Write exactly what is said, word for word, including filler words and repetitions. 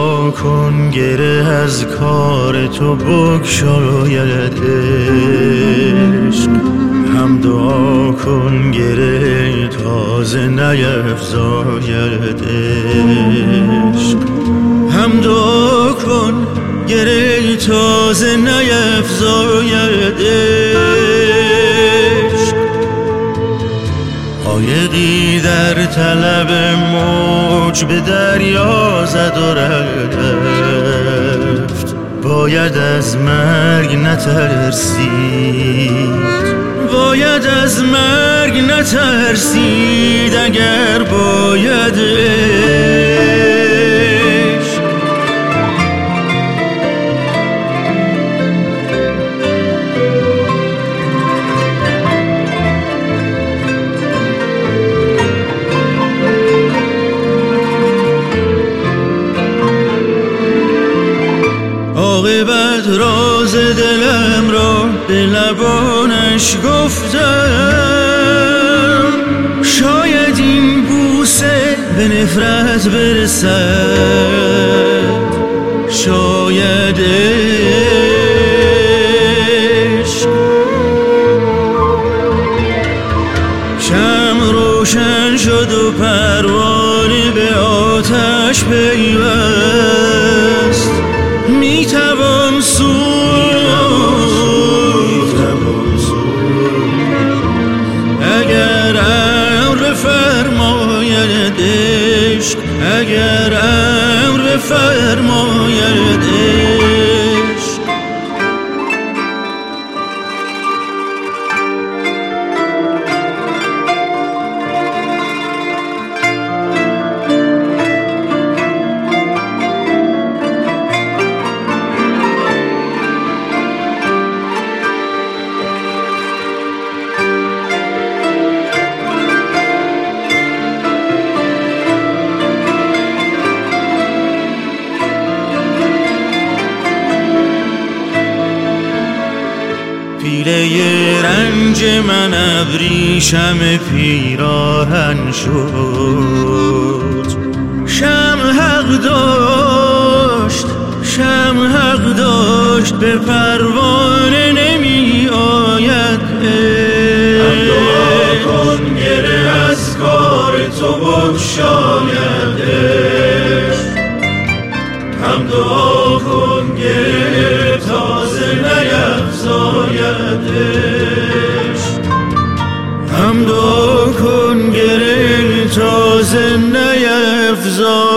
دعا کن گره از کار تو بگشاید عشق. هم دعا کن گره تازه نیفزاید عشق. هم دعا کن گره تازه نیفزاید عشق. عایقی در طلب موج به دریا زد و رفت، باید از مرگ نترسید، باید از مرگ نترسید اگر باید عشق. عاقبت راز دلم را به لبانش گفتم، شاید این بوسه به نفرت برسد، شاید عشق. شمع روشن شد و پروانه به آتش پیوست، میتوان سوخت اگر امر فرماید عشق، اگر امر فرماید عشق. پیله رنج من ابریشم پیراهن شد، شمع حق داشت، شمع حق داشت به پروانه نمی آید عشق. هم دعا کن گره از کار تو بگشاید عشق. هم دعا کن گره تازه نیفزاید عشق. هم دعا کن گره تازه نیفزاید